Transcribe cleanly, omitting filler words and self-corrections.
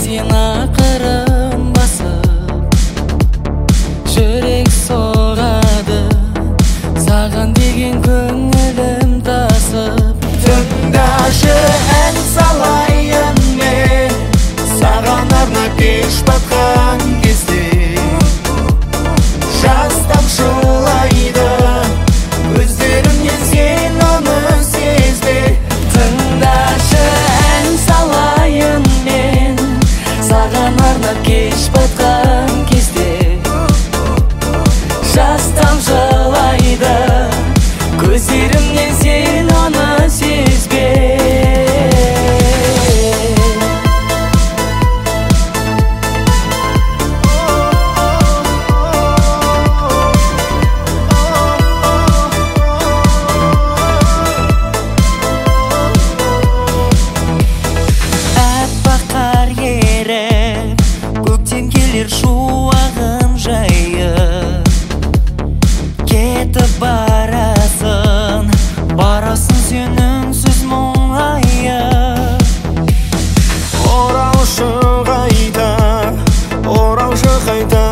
сен ақырын басып, жүрек соғады, саған деген көңілім тасып. Тыңдашы, ән салайын мен, саған арнап кеш батқан кезде. Жас тамшылайды көздерімнен, сен оны сезбе. Тыңдашы, ән салайын мен, саған арнап кеш батқан кезде. Жас тамшылайды көздерімнен, сен оны сезбе. Көктем келер шуағын жайып, кетіп барасың сен үнсіз мұңайып. Оралшы қайта, оралшы қайта,